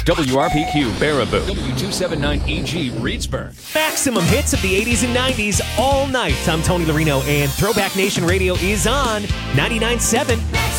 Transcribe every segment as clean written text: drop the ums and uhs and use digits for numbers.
WRPQ Baraboo, W279EG Reedsburg. Maximum hits of the 80s and 90s all night. I'm Tony Larino, and Throwback Nation Radio is on 99.7.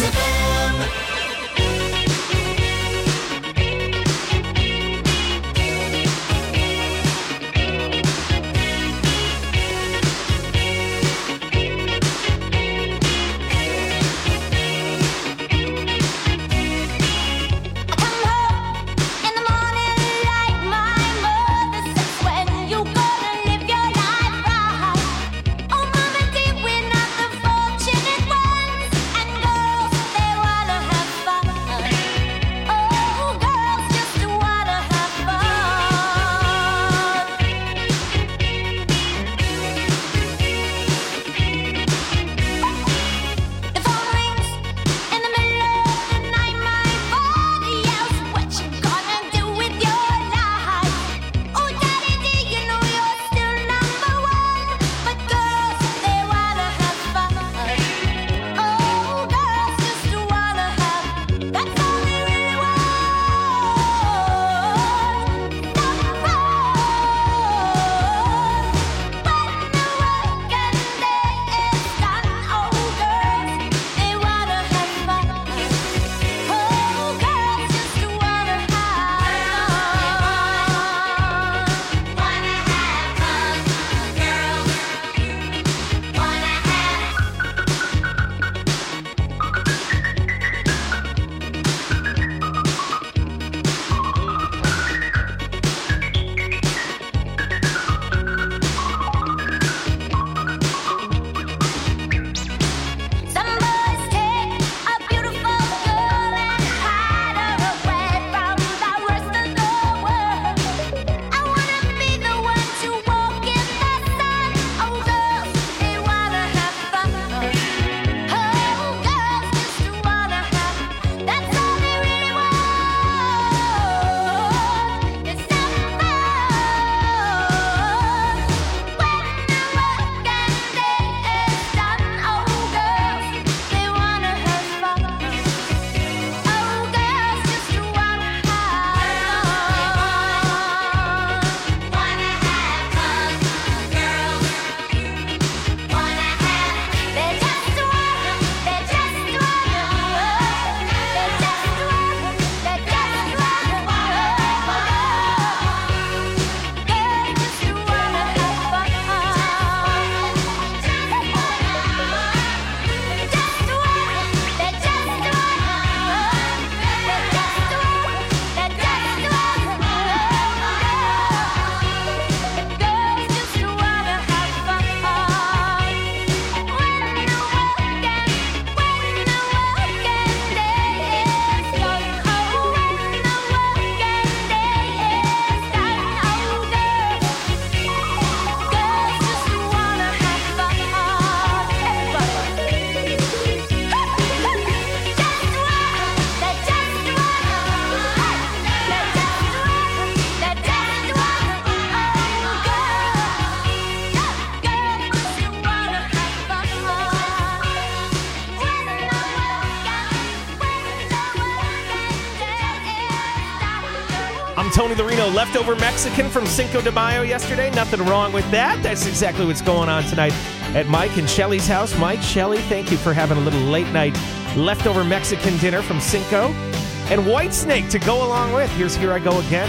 Tony Larino, leftover Mexican from Cinco de Mayo yesterday. Nothing wrong with that. That's exactly what's going on tonight at Mike and Shelly's house. Mike, Shelly, thank you for having a little late night leftover Mexican dinner from Cinco. And Whitesnake to go along with. Here's Here I Go Again.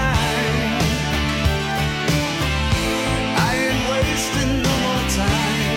Wasting no more time.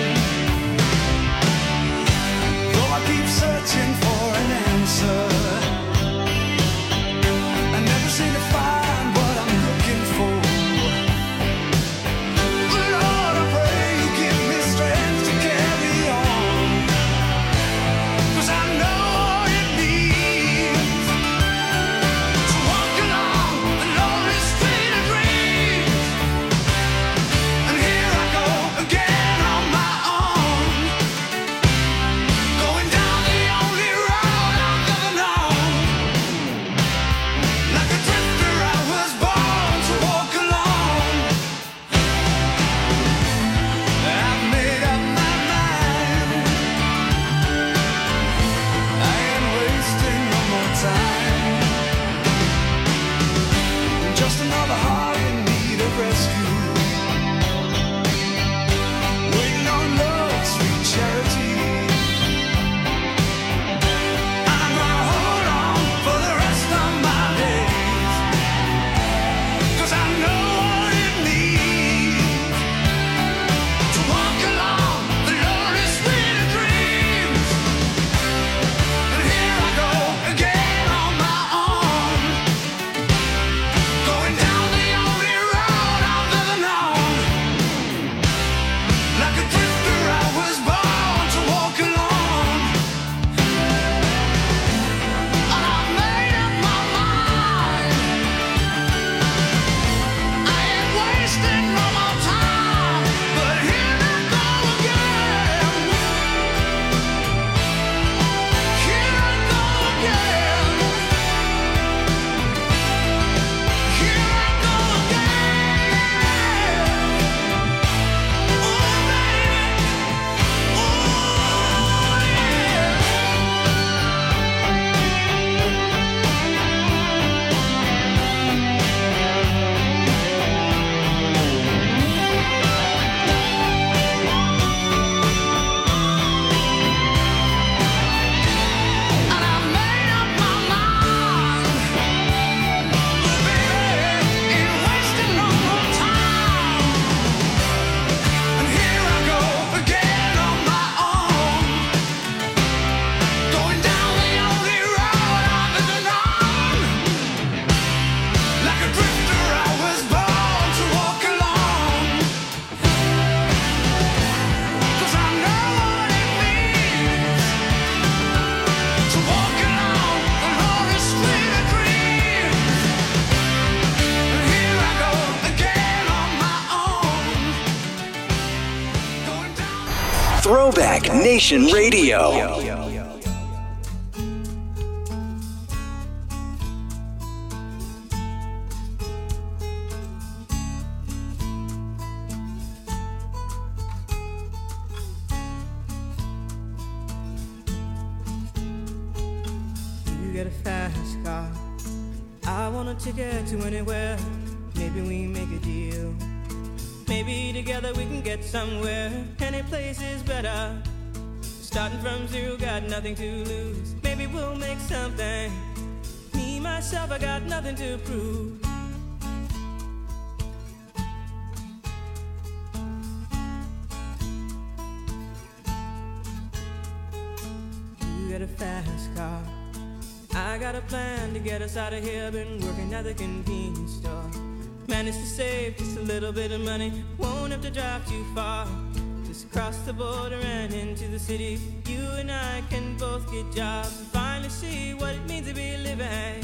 Throwback Nation Radio. You get a fast car. I want a ticket to anywhere. Maybe we make a deal. Maybe together we can get somewhere. Any place is better. Starting from zero, got nothing to lose. Maybe we'll make something. Me, myself, I got nothing to prove. You get a fast car. I got a plan to get us out of here. Been working at the convenience store. Managed to save just a little bit of money. Won't have to drive too far. Just cross the border and into the city. You and I can both get jobs and finally see what it means to be living.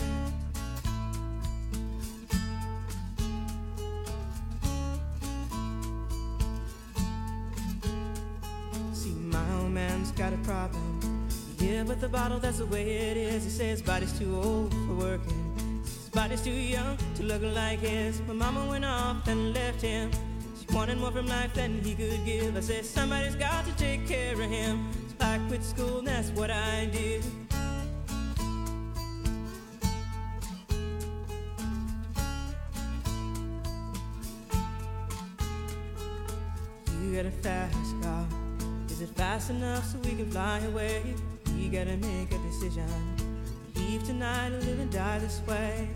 See, my old man's got a problem. Yeah, but the bottle, that's the way it is. He says his body's too old for working. His body's too young to look like his. My mama went off and left him. She wanted more from life than he could give. I said, somebody's got to take care of him. So I quit school and that's what I did. You got a fast car. Is it fast enough so we can fly away? We gotta make a decision. Leave tonight or live and die this way.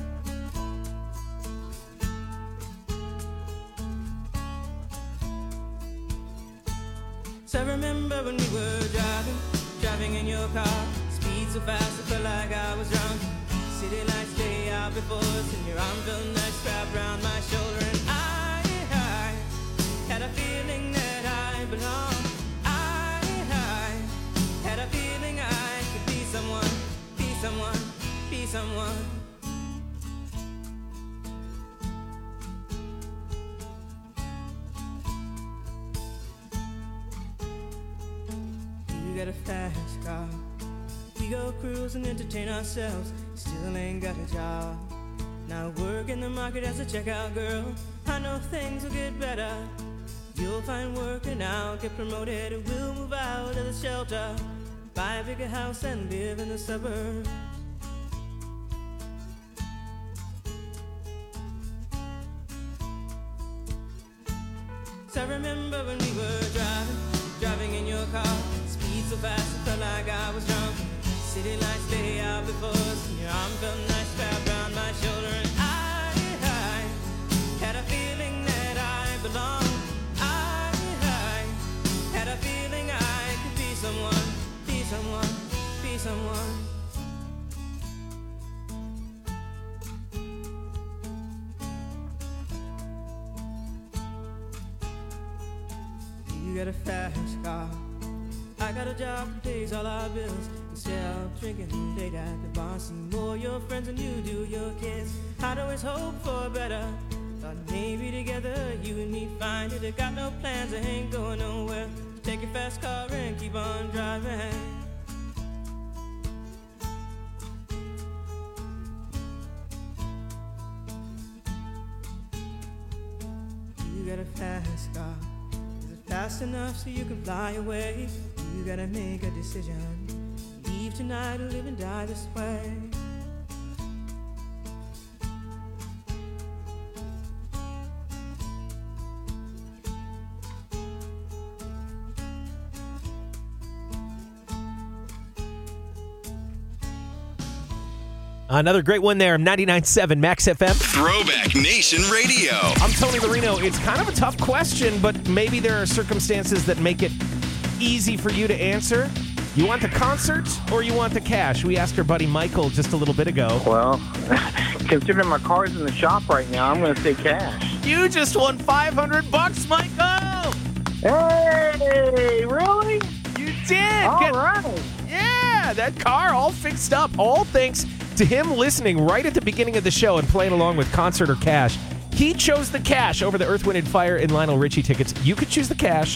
So I remember when we were driving in your car. Speed so fast I felt like I was drunk. City lights lay out before us, and your arm felt nice wrapped around my shoulder. And I had a feeling that I belonged. Had a feeling I could be someone, be someone, be someone. You got a fast car. We go cruise and entertain ourselves. Still ain't got a job. Now work in the market as a checkout girl. I know things will get better. You'll find work and I'll get promoted. We'll move out of the shelter, buy a bigger house and live in the suburbs. So I remember when we were driving in your car. Speed so fast I felt like I was drunk. City lights lay out before us, and your arm felt nice wrapped around my shoulder. And I had a feeling that I belonged. I had a feeling I could be someone, be someone, be someone. You got a fast car. I got a job that pays all our bills. Instead of drinking late at the bar, see more your friends than you do your kids. I'd always hope for better. Thought maybe together you and me find it. I got no plans, I ain't going nowhere. Take your fast car and keep on driving. You got a fast car. Is it fast enough so you can fly away? You gotta make a decision. Leave tonight or live and die this way. Another great one there, 99.7 Max FM. Throwback Nation Radio. I'm Tony Marino. It's kind of a tough question, but maybe there are circumstances that make it easy for you to answer. You want the concert or you want the cash? We asked our buddy Michael just a little bit ago. Well, considering my car's in the shop right now, I'm going to say cash. You just won $500, Michael! Hey, really? You did! All right. Yeah, that car all fixed up. All thanks to him listening right at the beginning of the show and playing along with concert or cash. He chose the cash over the Earth, Wind & Fire and Lionel Richie tickets. You could choose the cash.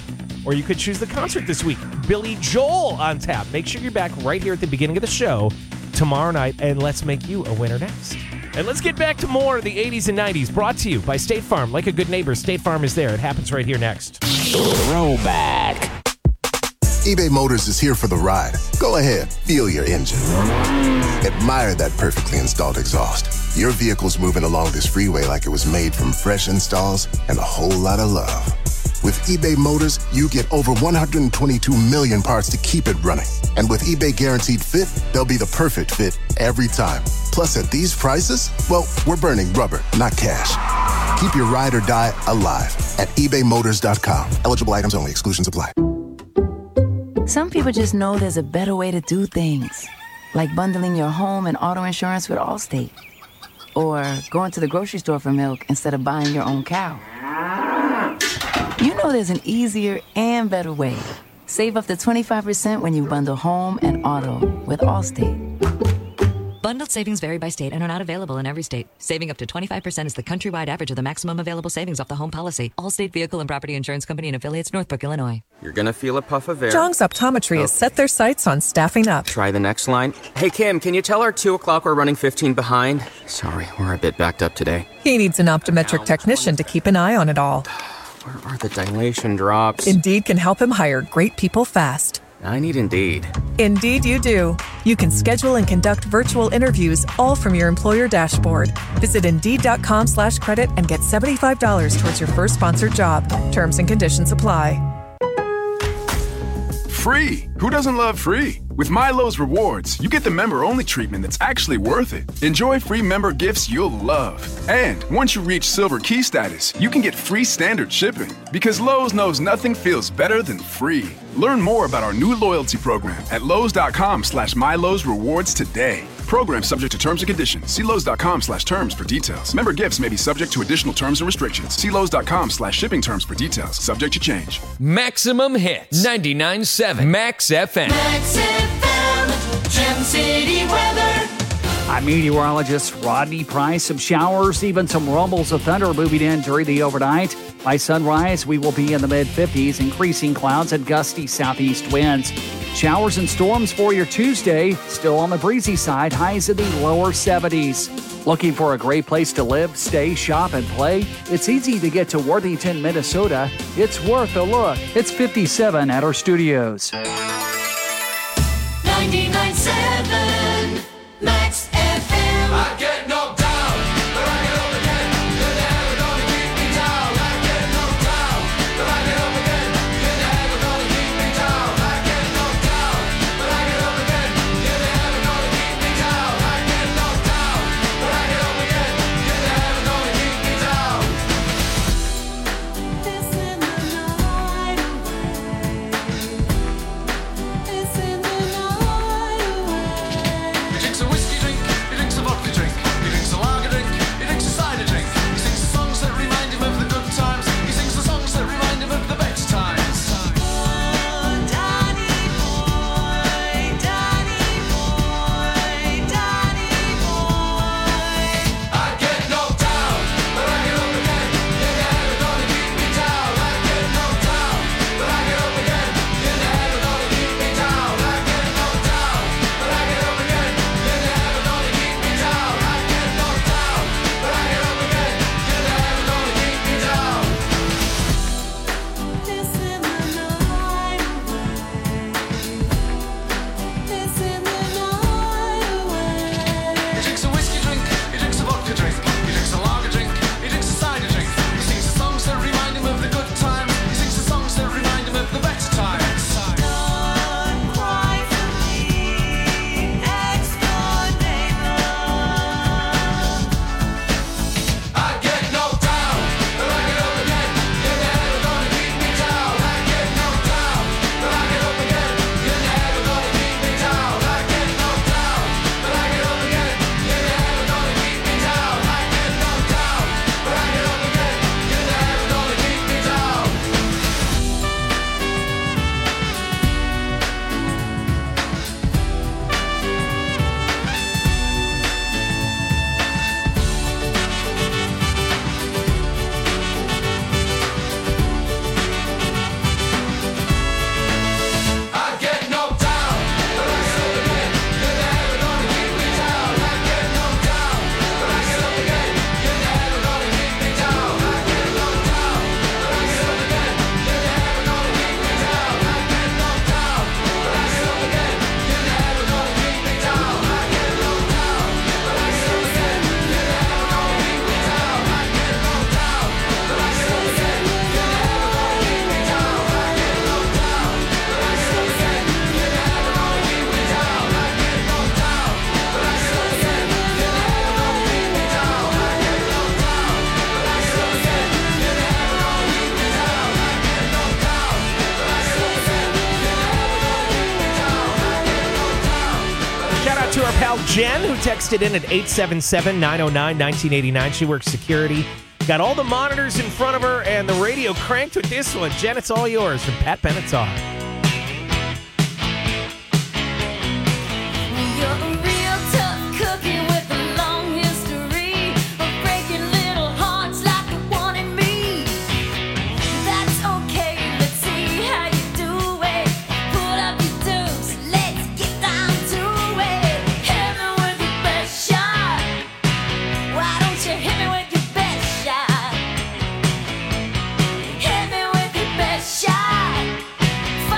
Or you could choose the concert this week. Billy Joel on tap. Make sure you're back right here at the beginning of the show tomorrow night, and let's make you a winner next. And let's get back to more of the 80s and 90s, brought to you by State Farm. Like a good neighbor, State Farm is there. It happens right here next. Throwback. eBay Motors is here for the ride. Go ahead, feel your engine. Admire that perfectly installed exhaust. Your vehicle's moving along this freeway like it was made from fresh installs and a whole lot of love. With eBay Motors, you get over 122 million parts to keep it running. And with eBay Guaranteed Fit, they'll be the perfect fit every time. Plus, at these prices, well, we're burning rubber, not cash. Keep your ride or die alive at ebaymotors.com. Eligible items only. Exclusions apply. Some people just know there's a better way to do things. Like bundling your home and auto insurance with Allstate. Or going to the grocery store for milk instead of buying your own cow. You know there's an easier and better way. Save up to 25% when you bundle home and auto with Allstate. Bundled savings vary by state and are not available in every state. Saving up to 25% is the countrywide average of the maximum available savings off the home policy. Allstate Vehicle and Property Insurance Company and affiliates, Northbrook, Illinois. You're going to feel a puff of air. Jong's Optometry has set their sights on staffing up. Try the next line. Hey, Kim, can you tell our 2 o'clock we're running 15 behind? Sorry, we're a bit backed up today. He needs an optometric technician to keep an eye on it all. Where are the dilation drops? Indeed can help him hire great people fast. I need Indeed. Indeed you do. You can schedule and conduct virtual interviews all from your employer dashboard. Visit Indeed.com/credit and get $75 towards your first sponsored job. Terms and conditions apply. Free! Who doesn't love free? With Milo's Rewards, you get the member-only treatment that's actually worth it. Enjoy free member gifts you'll love. And once you reach Silver Key status, you can get free standard shipping. Because Lowe's knows nothing feels better than free. Learn more about our new loyalty program at Lowe's.com/MyLowe's Rewards today. Program subject to terms and conditions. See Lowe's.com/terms for details. Member gifts may be subject to additional terms and restrictions. See Lowe's.com/shipping terms for details. Subject to change. Maximum Hits 99.7 Max FM. Max FM, Gem City weather. I'm meteorologist Rodney Price. Some showers, even some rumbles of thunder moving in during the overnight. By sunrise, we will be in the mid-50s, increasing clouds and gusty southeast winds. Showers and storms for your Tuesday, still on the breezy side, highs in the lower 70s. Looking for a great place to live, stay, shop, and play? It's easy to get to Worthington, Minnesota. It's worth a look. It's 57 at our studios. 99.7 Max FM. I get knocked down, but I get up again. You're never gonna keep me down. I get knocked down, but I get up again. You're never gonna keep me down. I get knocked down, but I get up again. You're never gonna keep me down. I get knocked down, but I get up again. You're never gonna keep me down. This in the night away. gal Jen, who texted in at 877-909-1989. She works security. Got all the monitors in front of her and the radio cranked with this one. Jen, it's all yours from Pat Benatar. You're a real tough cookie with a long history of breaking little hearts like the one in me. That's okay, let's see how you do it. Pull up your dukes, let's get down to it. Hit me with your best shot. Why don't you hit me with your best shot? Hit me with your best shot.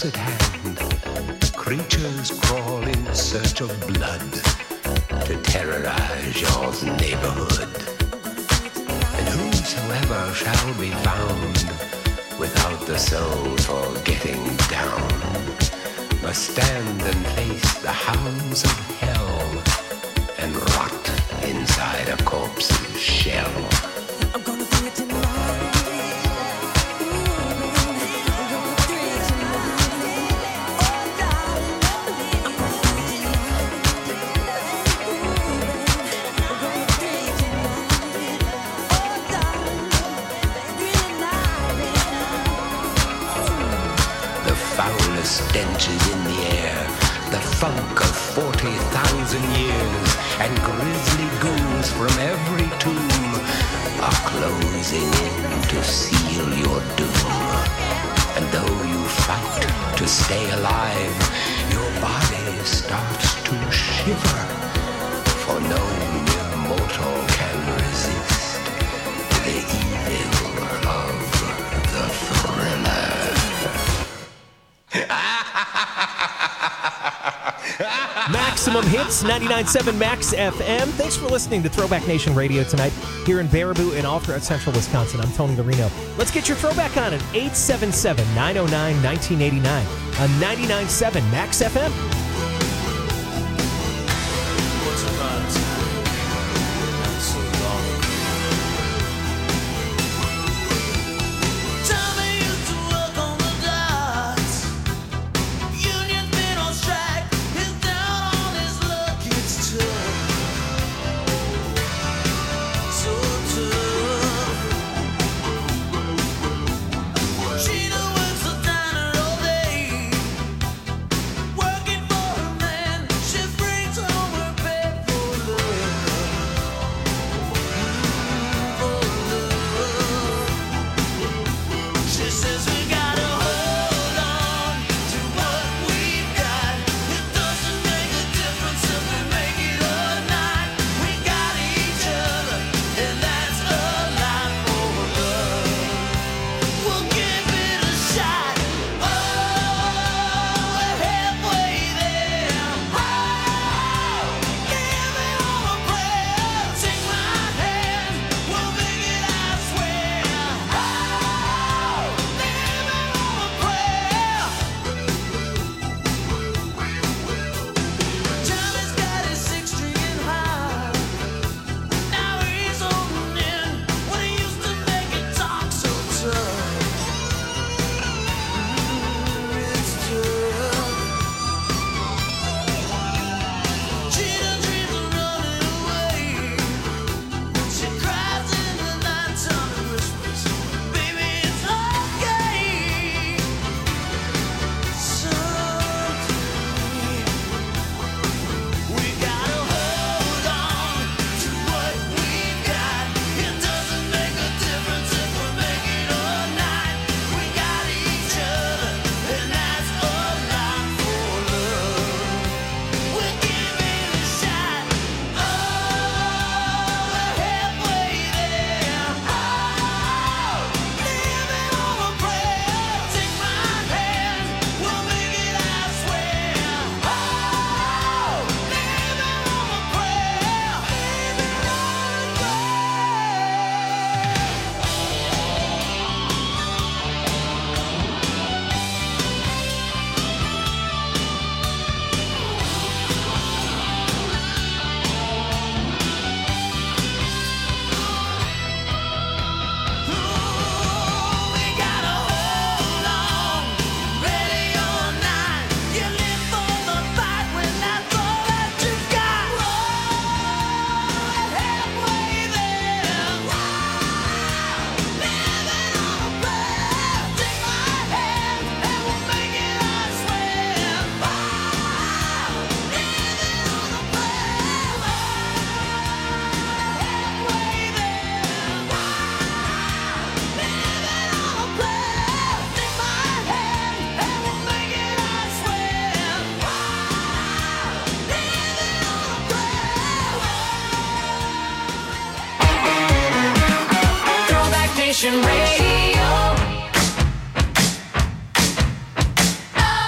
close at hand. Creatures crawl in search of blood to terrorize your neighborhood. And whosoever shall be found without the soul for getting down must stand and face the hounds of hell and rot inside a corpse's shell. Stench is in the air, the funk of 40,000 years, and grisly ghouls from every tomb are closing in to seal your doom. And though you fight to stay alive, your body starts to shiver, for no mere mortal can resist the evil of the thriller. Maximum Hits, 99.7 Max FM. Thanks for listening to Throwback Nation Radio tonight here in Baraboo and all throughout central Wisconsin. I'm Tony Larino. Let's get your throwback on at 877-909-1989 on 99.7 Max FM. Nation Radio.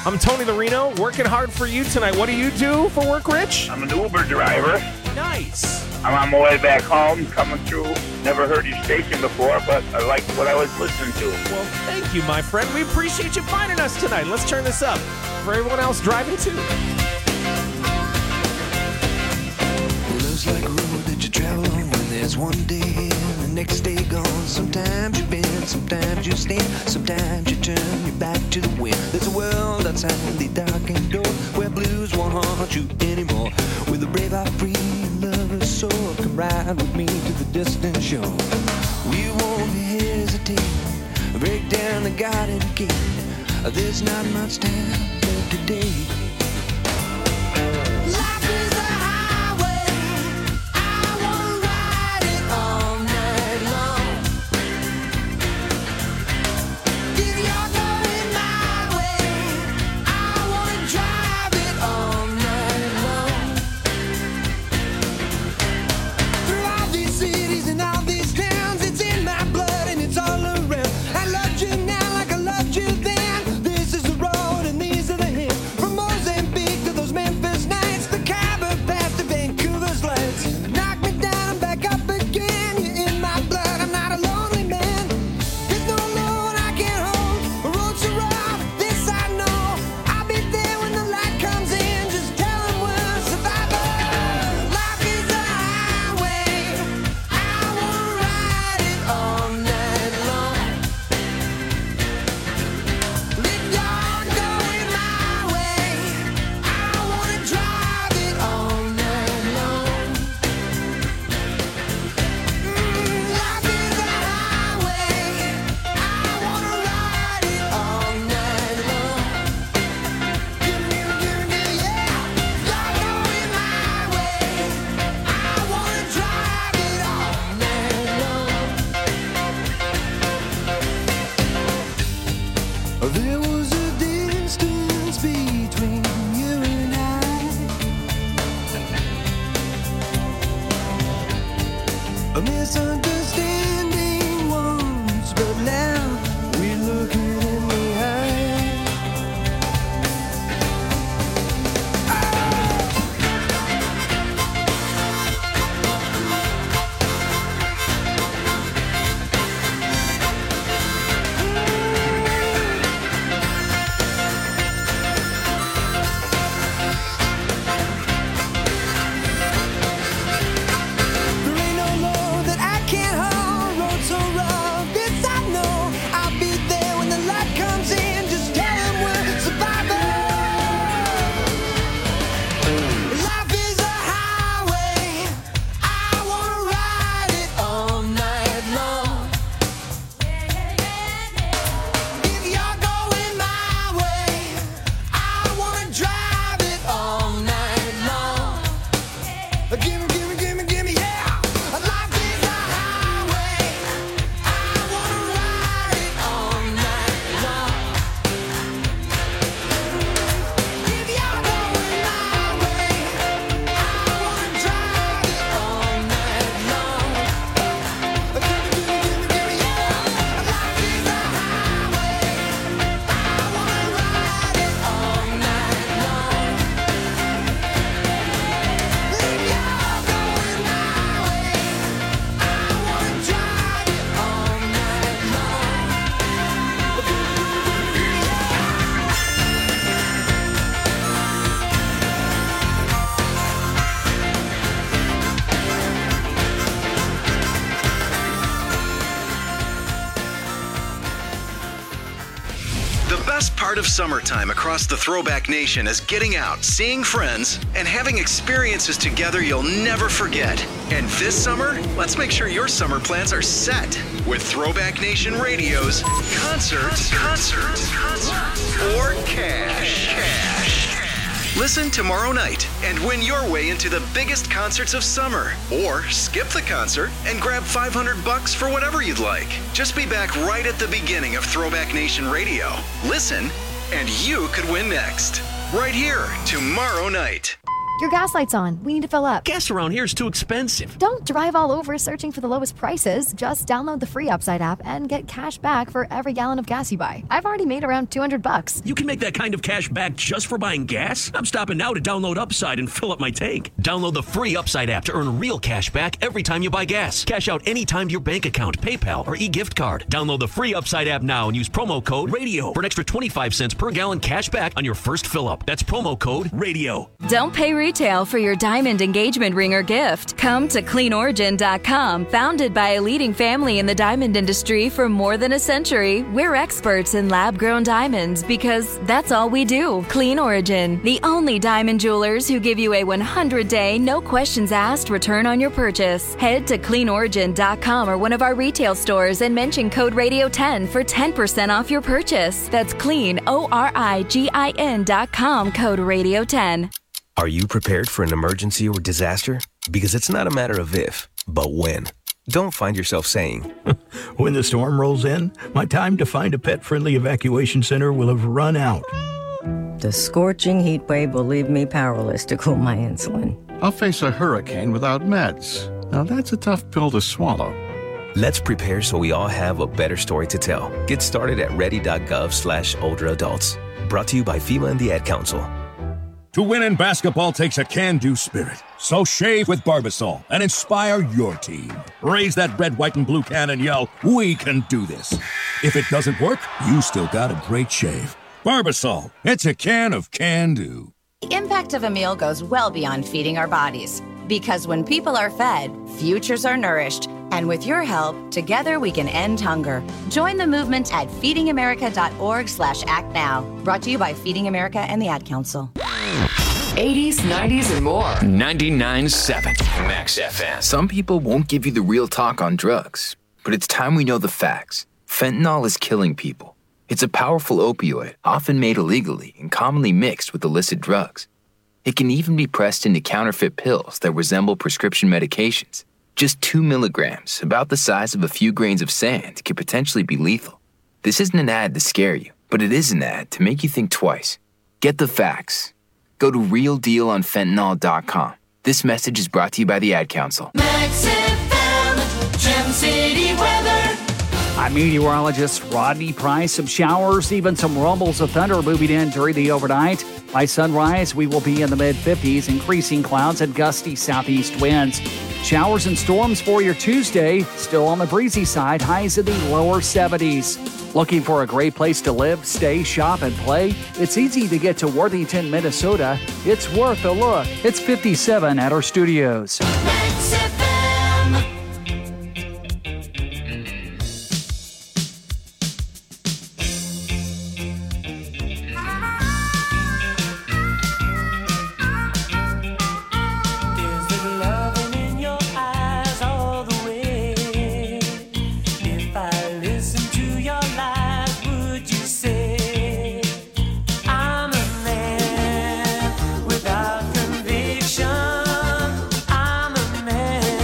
I'm Tony the Reno, working hard for you tonight. What do you do for work, Rich? I'm an Uber driver. Nice. I'm on my way back home, coming through. Never heard your station before, but I liked what I was listening to. Well, thank you, my friend. We appreciate you finding us tonight. Let's turn this up for everyone else driving, too. Love's like a road that you travel on when there's one day here and the next day gone. Sometimes you bend, sometimes you stand, sometimes you turn your back to the wind. There's a world outside the darkened door where blues won't haunt you anymore. With a brave heart free and lover's soul, come ride with me to the distant shore. We won't hesitate, break down the garden gate. There's not much time left today. Life is a highway, I wanna ride it all night long. If you're going my way, I wanna drive it all night long. Through all these cities and all these towns, it's in my blood and it's all around. I loved you now like I loved you then. This is the road and these are the hills. From Mozambique to those Memphis nights, the Khyber Pass to Vancouver's lights. Knock me down and back up again. You're in my blood, I'm not a lonely man. There's no load I can't hold. The road's so rough, this I know. I'll be there when the light comes in. Just tell them we're survivors. Life is a highway, I wanna ride it all night long. If you're going my way, I wanna drive it all night long. Life is a highway, I wanna ride it all night long. Give me, yeah. You're going my way, I wanna drive it all night long. There was a distance between you and I, a misunderstanding once, but now we're looking in the eye. There ain't no load that I can't hold. Road so rough, this I know. I'll be there when the light comes in. Just tell them we're survivors. Life is a highway, I wanna ride it all night long. If you're going my way, I wanna drive it all night long. Give me, yeah. Life is a highway, I wanna ride it all night long. If you're going my way, I wanna drive it all night long. Give me, yeah. Life is a highway, I wanna ride it all night long. If you're going my way, I wanna drive it all night long. The best part of summertime across the Throwback Nation is getting out, seeing friends, and having experiences together you'll never forget. And this summer, let's make sure your summer plans are set with Throwback Nation Radio's Concerts or Cash. Listen tomorrow night and win your way into the biggest concerts of summer. Or skip the concert and grab $500 for whatever you'd like. Just be back right at the beginning of Throwback Nation Radio. Listen, and you could win next. Right here, tomorrow night. Your gas light's on. We need to fill up. Gas around here is too expensive. Don't drive all over searching for the lowest prices. Just download the free Upside app and get cash back for every gallon of gas you buy. I've already made around $200. You can make that kind of cash back just for buying gas? I'm stopping now to download Upside and fill up my tank. Download the free Upside app to earn real cash back every time you buy gas. Cash out anytime to your bank account, PayPal, or e-gift card. Download the free Upside app now and use promo code RADIO for an extra 25 cents per gallon cash back on your first fill-up. That's promo code RADIO. Don't pay retail for your diamond engagement ring or gift. Come to CleanOrigin.com. Founded by a leading family in the diamond industry for more than a century, we're experts in lab-grown diamonds because that's all we do. Clean Origin, the only diamond jewelers who give you a 100-day, no questions asked return on your purchase. Head to CleanOrigin.com or one of our retail stores and mention code RADIO10 for 10% off your purchase. That's CleanOrigin.com, code RADIO10. Are you prepared for an emergency or disaster? Because it's not a matter of if, but when. Don't find yourself saying, when the storm rolls in, my time to find a pet-friendly evacuation center will have run out. The scorching heat wave will leave me powerless to cool my insulin. I'll face a hurricane without meds. Now that's a tough pill to swallow. Let's prepare so we all have a better story to tell. Get started at ready.gov/older adults. Brought to you by FEMA and the Ad Council. To win in basketball takes a can-do spirit. So shave with Barbasol and inspire your team. Raise that red, white, and blue can and yell, "We can do this." If it doesn't work, you still got a great shave. Barbasol, it's a can of can-do. The impact of a meal goes well beyond feeding our bodies. Because when people are fed, futures are nourished. And with your help, together we can end hunger. Join the movement at feedingamerica.org/actnow. Brought to you by Feeding America and the Ad Council. 80s, 90s, and more. 99.7 Max FM. Some people won't give you the real talk on drugs, but it's time we know the facts. Fentanyl is killing people. It's a powerful opioid, often made illegally and commonly mixed with illicit drugs. It can even be pressed into counterfeit pills that resemble prescription medications. Just 2 milligrams, about the size of a few grains of sand, could potentially be lethal. This isn't an ad to scare you, but it is an ad to make you think twice. Get the facts. Go to realdealonfentanyl.com. This message is brought to you by the Ad Council. Max FM, Gem City weather. I'm meteorologist Rodney Price. Some showers, even some rumbles of thunder moving in during the overnight. By sunrise, we will be in the mid-50s, increasing clouds and gusty southeast winds. Showers and storms for your Tuesday, still on the breezy side, highs in the lower 70s. Looking for a great place to live, stay, shop, and play? It's easy to get to Worthington, Minnesota. It's worth a look. It's 57 at our studios. Max FM. Without conviction, I'm a man.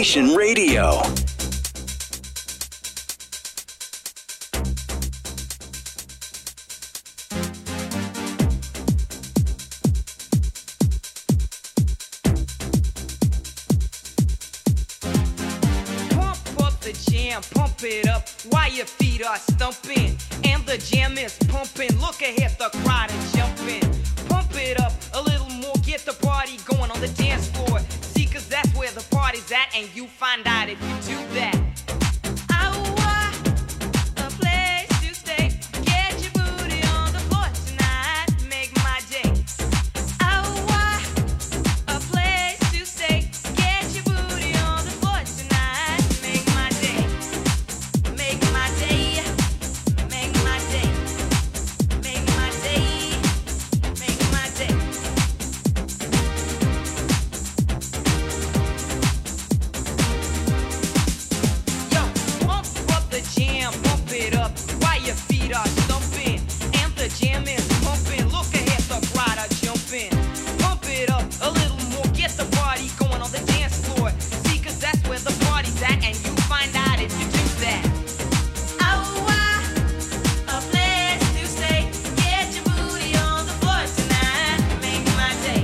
Nation Radio. Pump up the jam, pump it up while your feet are stumping. And the jam is pumping. Look ahead, the crowd is jumping. Pump it up a little more, get the party going on the dance floor. See, cause that's where the party's at, and you find out if you do that. A place to stay. Get your booty on the floor tonight. Make my day. A place to stay. Get your booty on the floor tonight. Make my day. Make my day. Make my day. Make my day. Make my day. Yo, pump up the jam, pump it up while your feet are stumping. And the jam is pumping. Look ahead, the crowd are jumping. Pump it up a little more, get the party going on the dance floor. See, cause that's where the party's at, and you find out if you do that. A place to stay. Get your booty on the floor tonight. Make my day.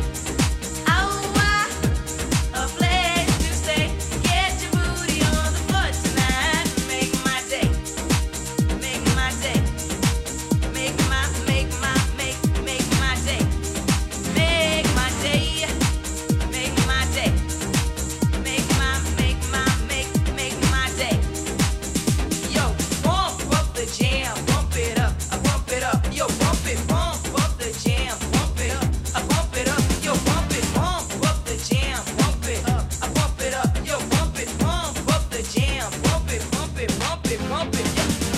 A place to stay. Get your booty on the floor tonight. Make my day. Make my day. Make my day. Make my day. Make my day. Make my day. Make my day. Yo, pump up the jam, pump it up, pump it up. Yo, pump up the jam, pump it up, pump it up. Yo, pump up the jam, pump it up, pump it up. Yo, pump up the jam, pump it, pump it, pump it, pump it.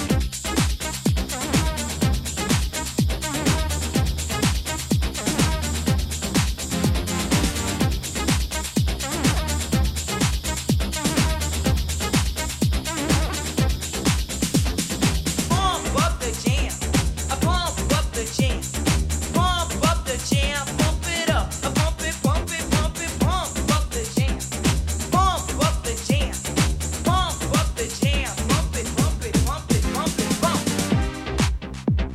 Pump up the jam, pump up the jam, pump up the jam, pump it up, pump it, pump it, pump it, pump up the jam, pump up the jam, pump up the jam, pump it, pump it, pump it, pump it, pump.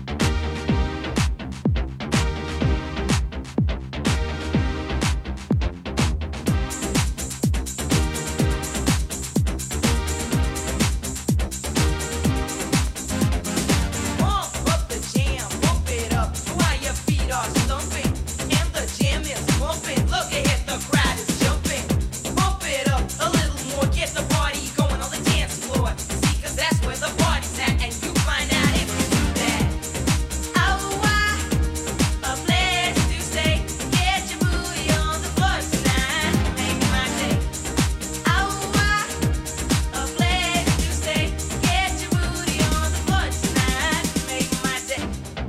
Pump up the jam, pump it up while your feet are stumping. And the jam is pumping. Look ahead, the crowd is jumping. Pump it up a little more, get the party going on the dance floor. See, cause that's where the party's at, and you find out if you do that. A place to stay. Get your booty on the floor tonight. Make my day. A place to stay. Get your booty on the floor tonight. Make my day.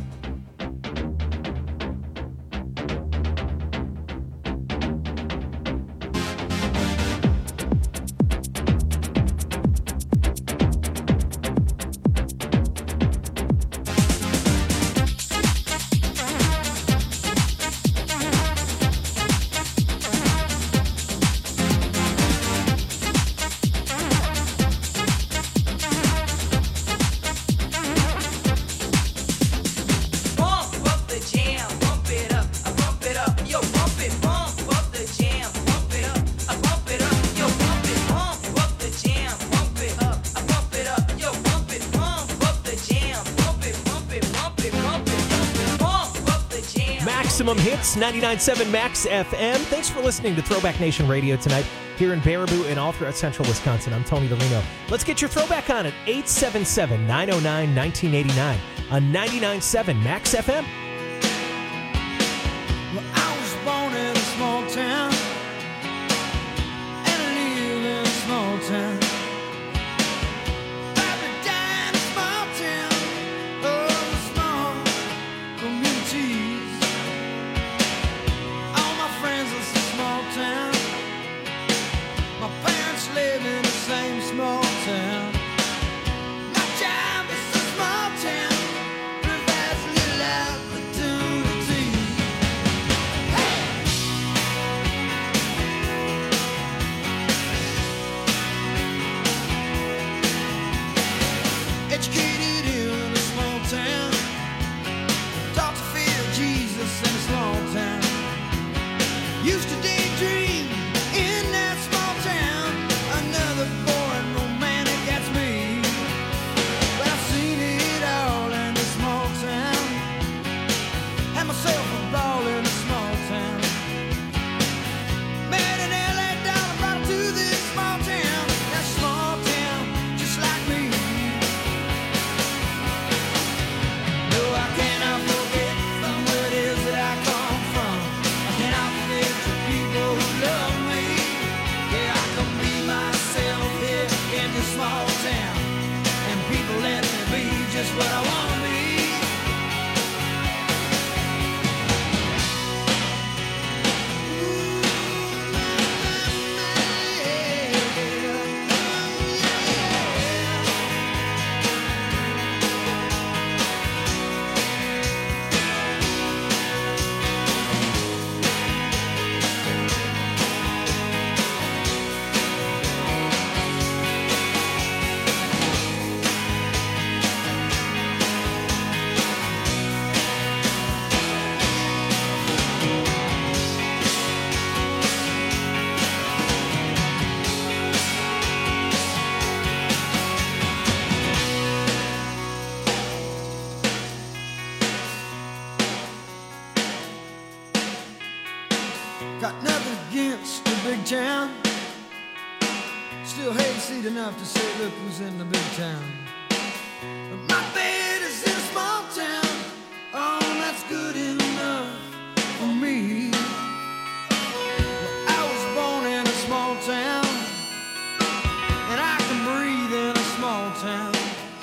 Pump up the jam, pump it up, pump it up. Yo, pump it, pump up the jam, pump it up, pump it up. Yo, pump it, pump up the jam, pump it up, pump it up. Yo, pump it, pump up the jam, pump it, pump it, pump it, pump it, pump up the jam. Maximum Hits, 99.7 Max FM. Thanks for listening to Throwback Nation Radio tonight here in Baraboo and all throughout central Wisconsin. I'm Tony DeLino. Let's get your throwback on at 877-909-1989 on 99.7 Max FM. Well, I was born in a small town and I live in a small town. Every day in a small town, oh, small communities. All my friends live in a small town. My parents live in the same small town. My job is a small town, but that's a little out. Taught to feel Jesus in a small town. Used to daydream in that small town. Another boring romantic, that's me. But I've seen it all in this small town. Had myself a ball in a small town. Met an LA dollar, brought her to this small town. That small town, just like me. No, I cannot forget from where it is that I come from. I cannot forget the people who love me. Yeah, I can be myself here in this small town. And people let me be just what I want to be. Got nothing against the big town. Still hayseed enough to say, look who's in the big town. But my bed is in a small town. Oh, that's good enough for me. Well, I was born in a small town, and I can breathe in a small town.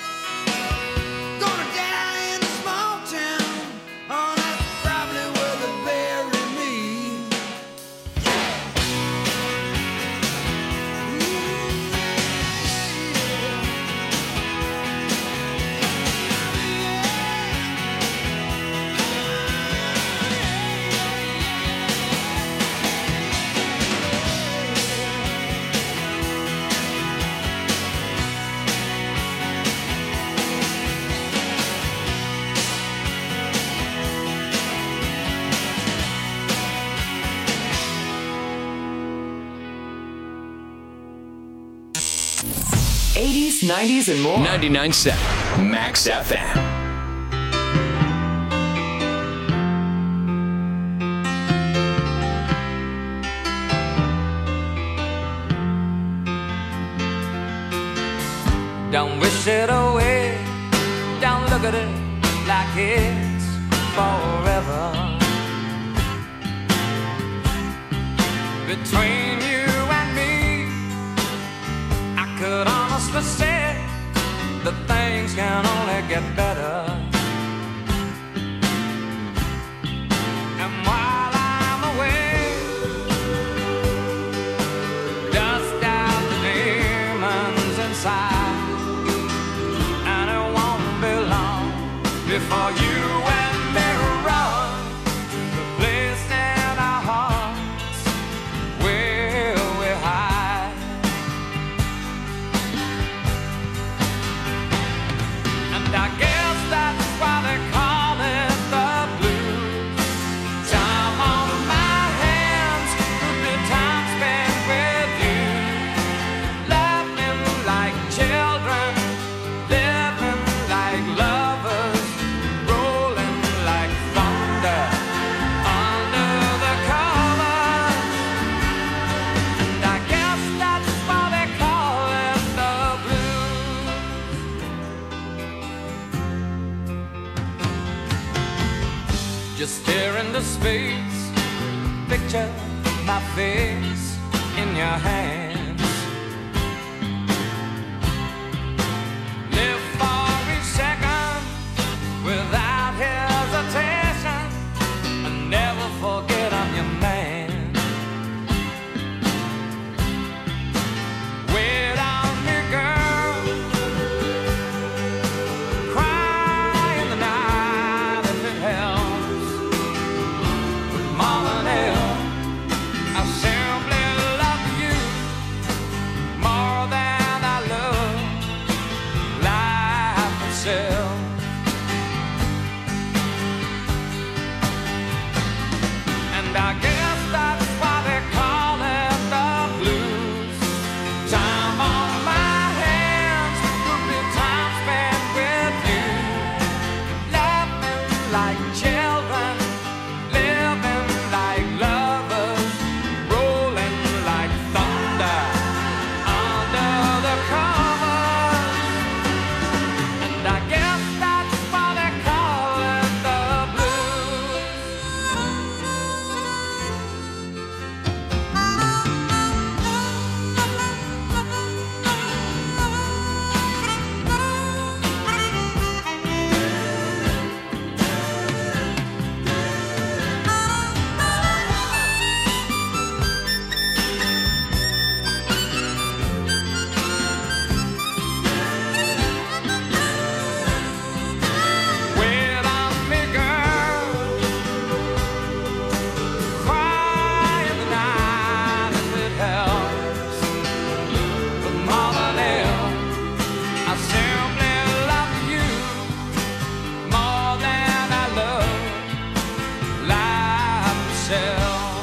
Gonna die in a small town. Oh, that's probably where they bury me. '80s, '90s, and more. 99.7 Max FM. Don't wish it away. Don't look at it like it's forever. Between you and me, I could honestly say that things can only get better. And while I'm away, dust out the demons inside. And it won't be long before you and me run to the place in our hearts where we hide. And I guess that's why they call it the blues. Time on my hands, good time spent with you. Laughing like children, living like lovers, rolling like thunder under the covers. And I guess that's why they call it the blues. Just stare into space, picture my face in your hands. Live for each second without hesitation, and never forget I'm your man. Wait on me, girl. Cry in the night if it helps. But more than ever, I simply love you. children, living like lovers, rolling like thunder under the covers. And I guess that's why they call it the blues. Wait on me, girl. Cry in the night if it helps. But more than ever, I simply love you more than I love life itself.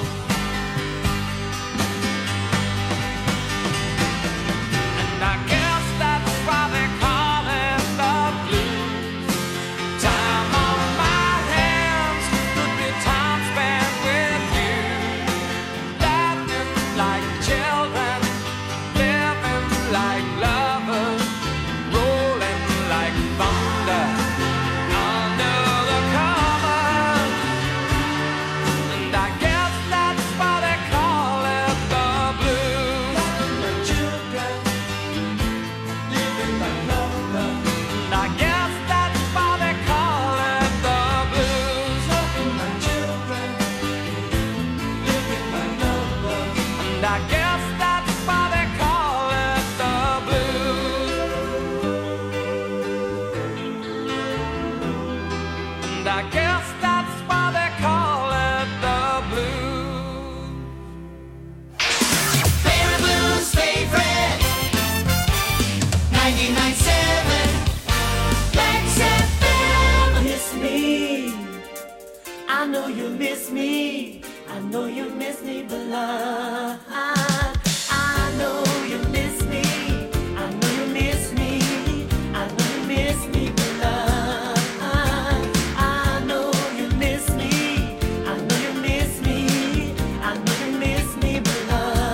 And I guess that's why they call it the blues. Time on my hands could be time spent with you, laughing like children, living like lovers, rolling like thunder under the covers. And I guess that's why they call it the blues. Children, living like lovers. And I guess that's why they call it the blues. My children, living like lovers. And I guess that's why they call it the blues. And I guess that's why they call it the blues. Favorite blues, favorite 99.7 Max FM. Miss me. I know you miss me. I know you miss me, but I know you miss me. I know you miss me. I know you miss me, but I know you miss me. I know you miss me. I know you miss me, but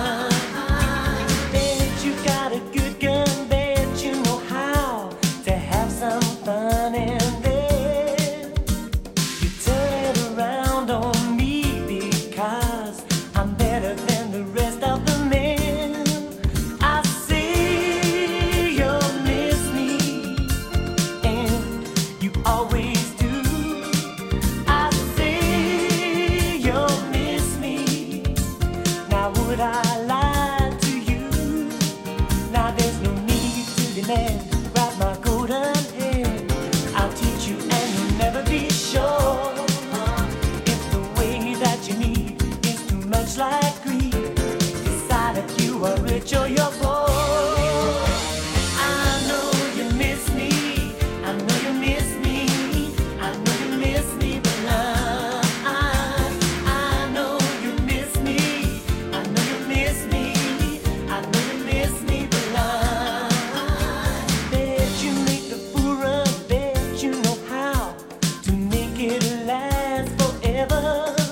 bet you got a good gun. Bet you know how to have some fun, and then you turn it around on me because I'm better than the rest of the men. I see you miss me, and you always do. I see you miss me. Now would I lie to you? Now there's no need to demand. Grab my golden hand. I'll teach you and you'll never be sure. If the way that you need is too much like greed, decide if you are rich or you're poor. I know you miss me. I know you miss me. I know you miss me, but I know you miss me. I know you miss me. I know you miss me, but bet you make the fool run. Bet you know how to make it last forever.